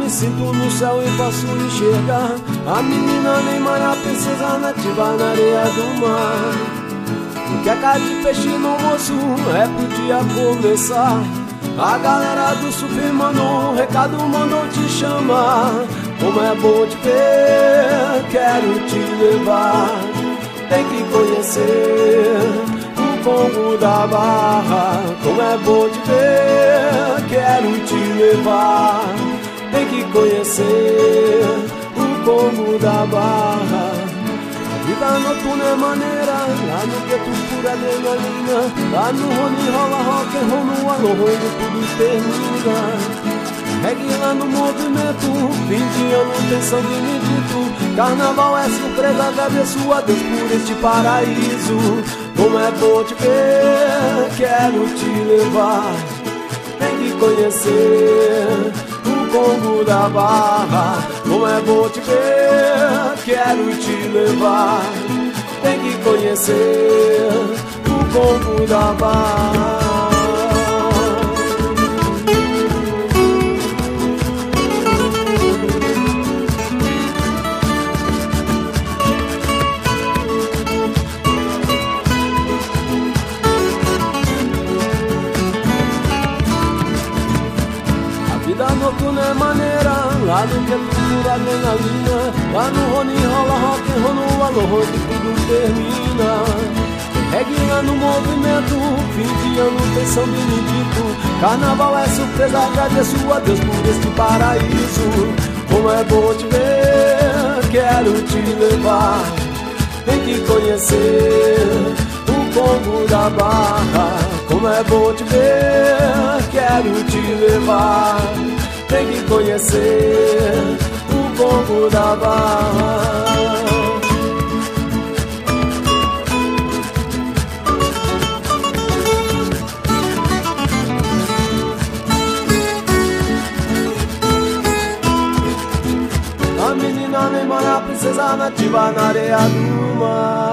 me sinto no céu e posso enxergar a menina Neymar, a princesa nativa na areia do mar. Que é cara de peixe no almoço, é pro dia começar. A galera do Super mandou um recado, mandou te chamar. Como é bom te ver, quero te levar. Tem que conhecer o Congo da Barra. Como é bom te ver, quero te levar. Tem que conhecer o Congo da Barra. A vida noturna é maneira, lá no gueto pura adrenalina. Lá no Rony rola rock and roll, no alô tudo termina. Reggae lá no movimento, fim de ano tem sangue medito. Carnaval é surpresa, agradeço a Deus por este paraíso. Como é bom te ver, quero te levar. Tem que conhecer o Congo da Barra. Como é bom te ver, quero te levar. Tem que conhecer o Congo da Barra. Vida noturna é maneira, lá no gueto pura adrenalina. Lá no Rony rola rock and roll, no alô onde tudo termina. Reggae lá no movimento, fim de ano tem São Benedito. Carnaval é surpresa, agradeço a Deus por este paraíso. Como é bom te ver, quero te levar. Tem que conhecer o Congo da Barra. Como é bom te ver, quero te levar. Tem que conhecer o Congo da Barra. A menina Neymar, a princesa nativa na areia do mar.